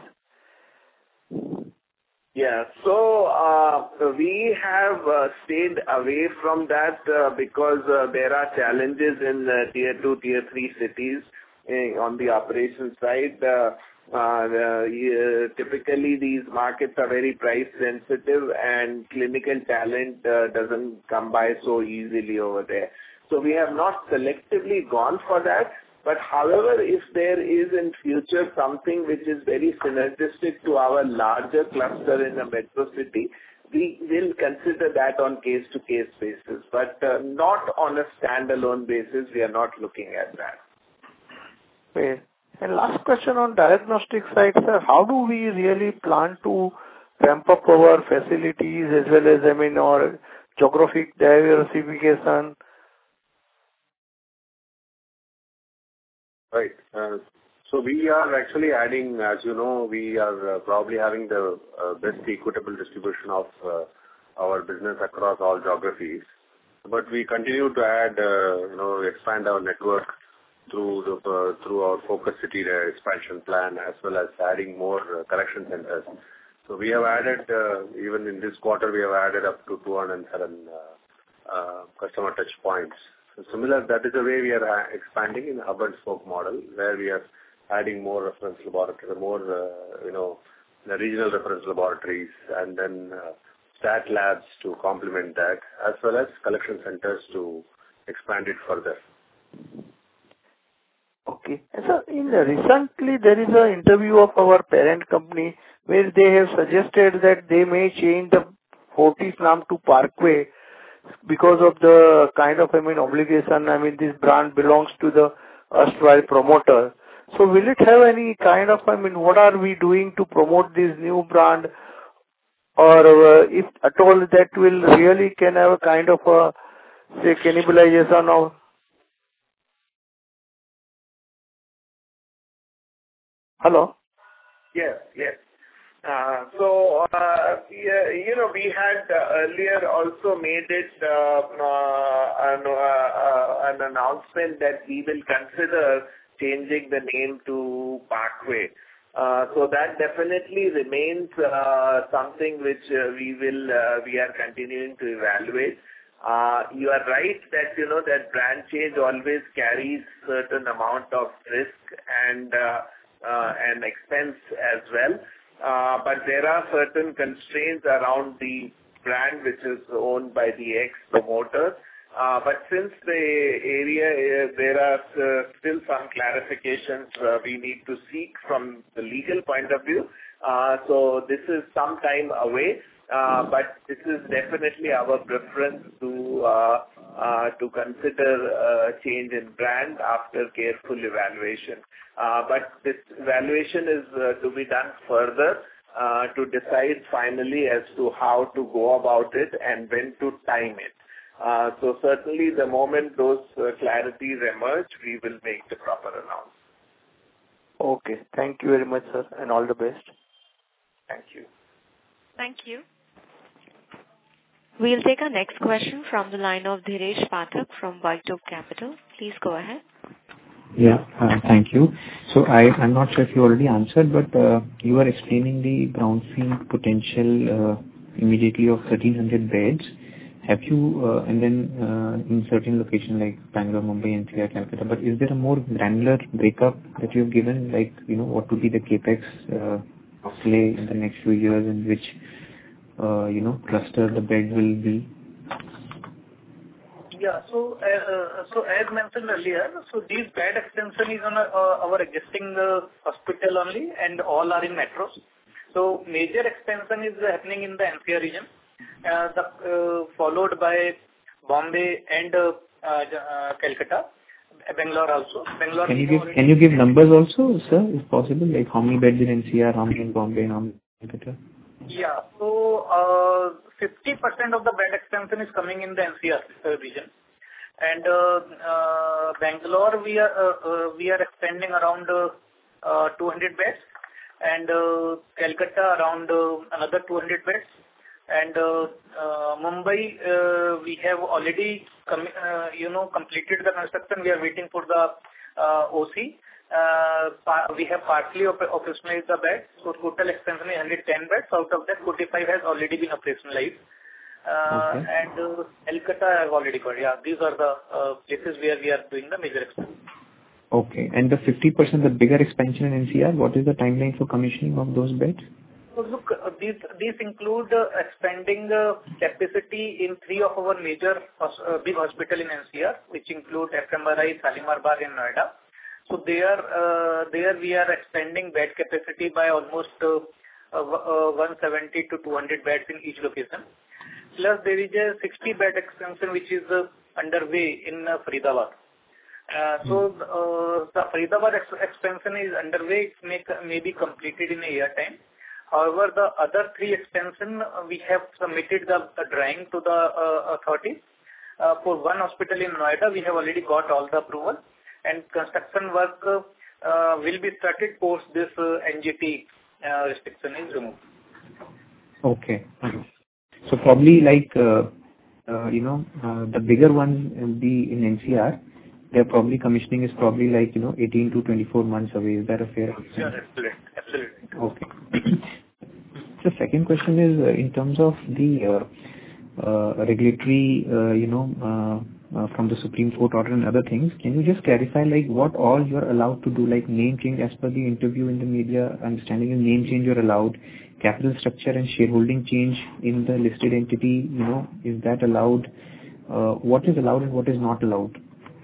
Yeah, so uh, we have uh, stayed away from that uh, because uh, there are challenges in uh, tier two, tier three cities uh, on the operations side. Uh, uh, uh, typically, these markets are very price sensitive and clinical talent uh, doesn't come by so easily over there. So we have not selectively gone for that. But however, if there is in future something which is very synergistic to our larger cluster in a metro city, we will consider that on case-to-case basis, but uh, not on a standalone basis. We are not looking at that. Okay. And last question on diagnostic side, sir, how do we really plan to ramp up our facilities as well as, I mean, our geographic diversification? Right. Uh, so we are actually adding, as you know, we are uh, probably having the uh, best equitable distribution of uh, our business across all geographies. But we continue to add, uh, you know, expand our network through the, uh, through our focus city expansion plan, as well as adding more uh, collection centers. So we have added, uh, even in this quarter, we have added up to two hundred seven uh, uh, customer touch points. So similar, that is the way we are expanding in hub and spoke model, where we are adding more reference laboratory, more, uh, you know, the regional reference laboratories, and then uh, stat labs to complement that, as well as collection centers to expand it further. Okay. And sir, in recently there is an interview of our parent company where they have suggested that they may change the Fortis name to Parkway because of the kind of, I mean, obligation. I mean, this brand belongs to the erstwhile promoter. So will it have any kind of, I mean, what are we doing to promote this new brand? Or uh, if at all that will really can have a kind of a, say, cannibalization of... Hello? Yes, yes. Uh, so, uh, yeah, you know, we had uh, earlier also made it uh, uh, an, uh, an announcement that we will consider changing the name to Parkway. Uh, so that definitely remains uh, something which uh, we will uh, we are continuing to evaluate. Uh, you are right that you know that brand change always carries certain amount of risk and uh, uh, and expense as well. Uh, but there are certain constraints around the brand which is owned by the ex-promoter. Uh, but since the area, uh, there are uh, still some clarifications uh, we need to seek from the legal point of view. Uh, so this is some time away, uh, but this is definitely our preference to uh, uh, to consider uh, change in brand after careful evaluation. Uh, but this evaluation is uh, to be done further uh, to decide finally as to how to go about it and when to time it. Uh, so certainly the moment those uh, clarities emerge, we will make the proper announcement. Okay. Thank you very much, sir, and all the best. Thank you. Thank you. We'll take our next question from the line of Dhiresh Pathak from White Oak Capital. Please go ahead. Yeah, uh, thank you. So I, I'm not sure if you already answered, but uh, you were explaining the brownfield potential uh, immediately of thirteen hundred beds. Have you, uh, and then uh, in certain locations like Bangalore, Mumbai, N C R, Calcutta, but is there a more granular breakup that you've given, like, you know, what would be the capex uh, outlay in the next few years in which, uh, you know, cluster the bed will be? Yeah. So, uh, so as mentioned earlier, so these bed extension is on a, uh, our existing uh, hospital only, and all are in metros. So major expansion is happening in the N C R region, uh, the, uh, followed by Bombay and uh, uh, Calcutta, Bangalore also. Bangalore. Can you give Can you give numbers also, sir, if possible? Like how many beds in N C R, how many in Bombay, how many in Calcutta? Yeah. So, uh, fifty percent of the bed expansion is coming in the N C R uh, region. And uh, uh, Bangalore, we are uh, uh, we are expanding around uh, uh, two hundred beds. And uh, Calcutta, around uh, another two hundred beds. And uh, uh, Mumbai, uh, we have already com- uh, you know, completed the construction. We are waiting for the uh, O C. Uh, we have partly op- operationalized the beds, so total expansion is one hundred ten beds. Out of that, forty-five has already been operationalized. Uh, okay. And uh, Calcutta have already got. Yeah, these are the uh, places where we are doing the major expansion. Okay. And the fifty percent, the bigger expansion in N C R, what is the timeline for commissioning of those beds? So look, uh, these these include uh, expanding uh, capacity in three of our major hos- uh, big hospital in N C R, which include F M R I, Shalimar Bagh, and Noida. So there, uh, there we are expanding bed capacity by almost uh, uh, uh, one seventy to two hundred beds in each location. Plus there is a sixty bed expansion which is uh, underway in uh, Faridabad. Uh, so uh, the Faridabad ex- expansion is underway. It may, may be completed in a year time. However, the other three expansion, uh, we have submitted the, the drawing to the uh, authorities. Uh, for one hospital in Noida, we have already got all the approval, and construction work uh, uh, will be started post this uh, N G T uh, restriction is removed. Okay. So probably like, uh, uh, you know, uh, the bigger ones will be in N C R. Their probably commissioning is probably like, you know, eighteen to twenty-four months away. Is that a fair assessment? Sure, absolutely. Absolutely. Okay. The second question is uh, in terms of the uh, uh, regulatory, uh, you know, uh, uh, from the Supreme Court order and other things. Can you just clarify, like, what all you're allowed to do, like name change as per the interview in the media? Understanding is name change you're allowed. Capital structure and shareholding change in the listed entity, you know, is that allowed? Uh, what is allowed and what is not allowed?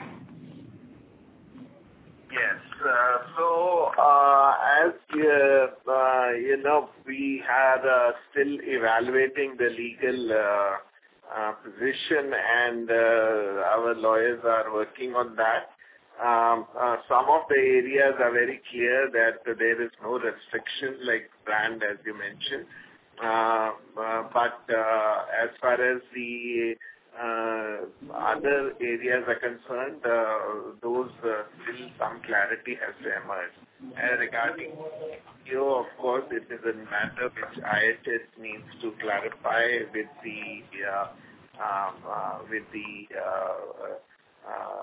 Yes. Uh, so, uh, as uh, uh, you know, we are uh, still evaluating the legal uh, uh, position, and uh, our lawyers are working on that. Um, uh, some of the areas are very clear that there is no restriction like brand, as you mentioned. Uh, uh, but uh, as far as the uh, other areas are concerned, uh, those uh, still some clarity has to emerge. And regarding E O, of course, it is a matter which I H S needs to clarify with the uh, um, uh, with the uh, uh,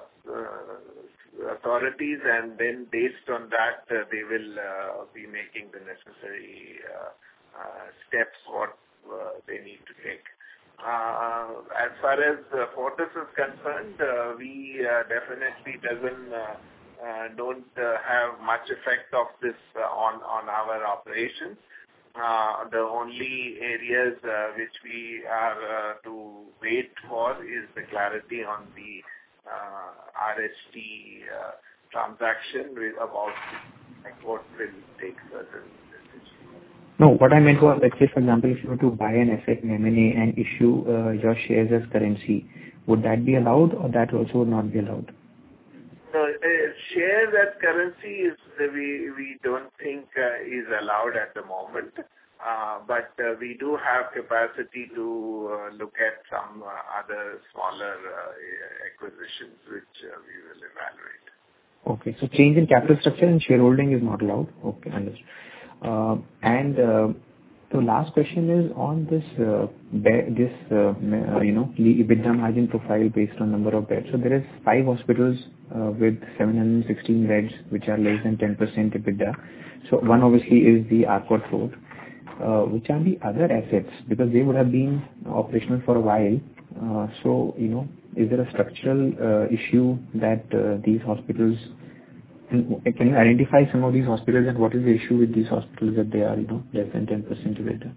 uh, authorities, and then based on that, uh, they will uh, be making the necessary uh, uh, steps what uh, they need to take. Uh, as far as uh, Fortis is concerned, uh, we uh, definitely doesn't uh, uh, don't uh, have much effect of this uh, on on our operations. Uh, the only areas uh, which we are uh, to wait for is the clarity on the uh, R H T uh, transaction with about like what will take certain decisions. No, what I meant was, let's say, for example, if you were to buy an asset in M and A and issue uh, your shares as currency, would that be allowed, or that also would not be allowed? No, uh, shares as currency is uh, we we don't think uh, is allowed at the moment. Uh, but uh, we do have capacity to uh, look at some uh, other smaller uh, acquisitions which uh, we will evaluate. Okay, so change in capital structure and shareholding is not allowed. Okay, understood. Uh, and uh, the last question is on this uh, be- this uh, you know EBITDA margin profile based on number of beds. So there is five hospitals uh, with seven hundred sixteen beds which are less than ten percent EBITDA. So one obviously is the Arcot Road. Uh, which are the other assets? Because they would have been operational for a while. Uh, so, you know, is there a structural uh, issue that uh, these hospitals, can you identify some of these hospitals and what is the issue with these hospitals that they are, you know, less than ten percent EBITDA?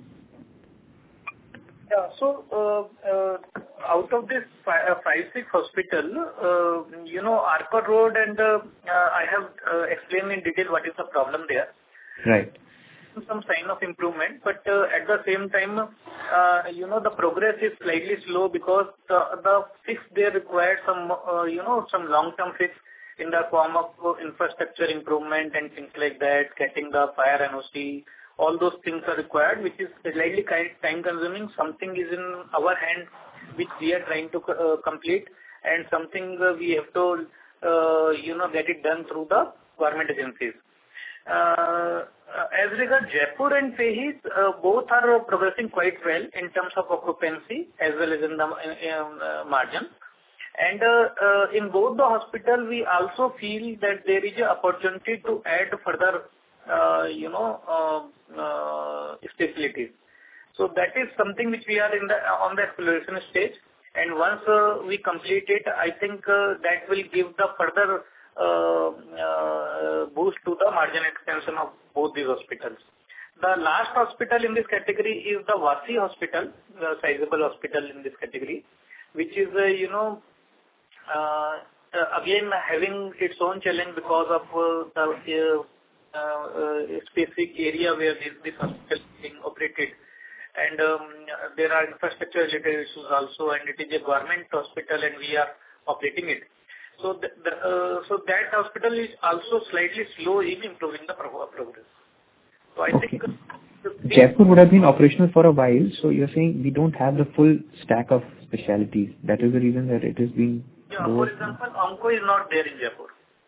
Yeah, so uh, uh, out of this five, uh, five six hospital, uh, you know, Arcot Road, and uh, uh, I have uh, explained in detail what is the problem there. Right. Some sign of improvement, but uh, at the same time, uh, you know, the progress is slightly slow because the, the fix there required some, uh, you know, some long-term fix in the form of uh, infrastructure improvement and things like that, getting the fire N O C, all those things are required, which is slightly time-consuming. Something is in our hand, which we are trying to uh, complete, and something uh, we have to, uh, you know, get it done through the government agencies. Uh, as regards Jaipur and Fehis, uh, both are uh, progressing quite well in terms of occupancy as well as in the uh, margin. And uh, uh, in both the hospital, we also feel that there is an opportunity to add further, uh, you know, uh, uh, facilities. So that is something which we are in the on the exploration stage. And once uh, we complete it, I think uh, that will give the further Uh, uh, boost to the margin extension of both these hospitals. The last hospital in this category is the Vasi Hospital, the sizable hospital in this category, which is, uh, you know, uh, uh, again having its own challenge because of uh, the uh, uh, specific area where this, this hospital is being operated. And um, there are infrastructure related issues also, and it is a government hospital and we are operating it. So, the, the, uh, so that hospital is also slightly slow in improving the progress. So I okay. think Jaipur would have been operational for a while. So you're saying we don't have the full stack of specialties. That is the reason that it is being. Yeah, for example, Onco is not there in Jaipur.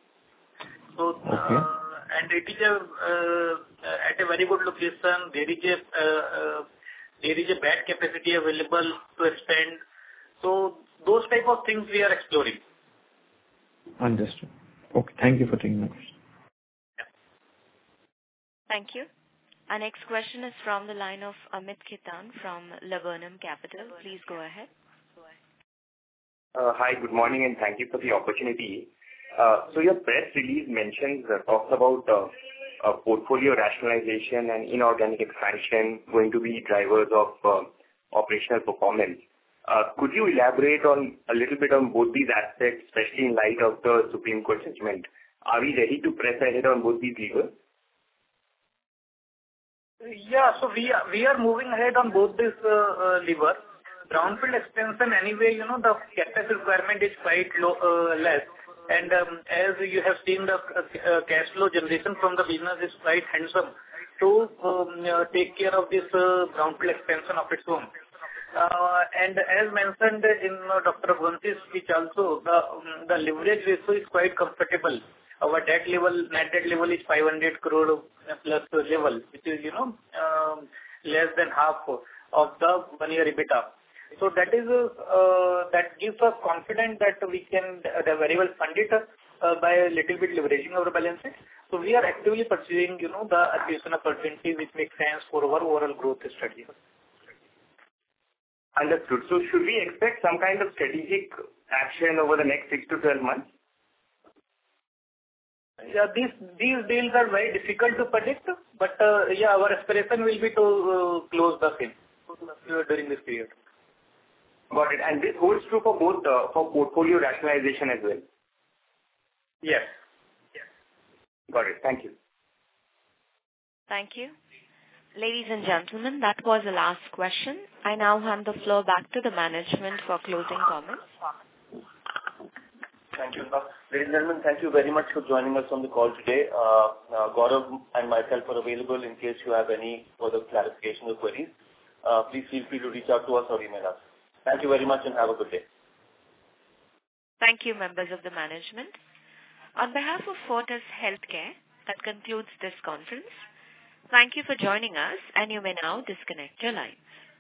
So okay. uh, and it is a, uh, at a very good location. There is a uh, uh, there is a bed capacity available to expand. So those type of things we are exploring. Understood. Okay. Thank you for taking my question. Thank you. Our next question is from the line of Amit Khitan from Laburnum Capital. Please go ahead. Uh, hi, good morning, and thank you for the opportunity. Uh, so your press release mentions, uh, talks about uh, uh, portfolio rationalization and inorganic expansion going to be drivers of uh, operational performance. Uh, could you elaborate on a little bit on both these aspects, especially in light of the Supreme Court judgment? Are we ready to press ahead on both these levers? Yeah, so we are, we are moving ahead on both these uh, uh, levers. Brownfield expansion, anyway, you know, the capex requirement is quite low, uh, less. And um, as you have seen, the uh, cash flow generation from the business is quite handsome to um, uh, take care of this uh, brownfield expansion of its own. Uh, and as mentioned in uh, Doctor Raghuvanshi speech also, the, um, the leverage ratio is quite comfortable. Our debt level, net debt level is five hundred crore plus level, which is, you know, um, less than half of the one-year EBITDA. So that is uh, that gives us confidence that we can uh, very well fund it uh, by a little bit leveraging our balance sheet. So we are actively pursuing, you know, the acquisition opportunity which makes sense for our overall growth strategy. Understood. So should we expect some kind of strategic action over the next six to twelve months? Yeah, these these deals are very difficult to predict, but uh, yeah, our aspiration will be to uh, close the same during this period. Got it. And this holds true for both uh, for portfolio rationalization as well. Yes. Yes. Got it. Thank you. Thank you. Ladies and gentlemen, that was the last question. I now hand the floor back to the management for closing comments. Thank you. Ladies and gentlemen, thank you very much for joining us on the call today. Uh, uh, Gaurav and myself are available in case you have any further clarification or queries. Uh, please feel free to reach out to us or email us. Thank you very much and have a good day. Thank you, members of the management. On behalf of Fortis Healthcare, that concludes this conference. Thank you for joining us, and you may now disconnect your lines.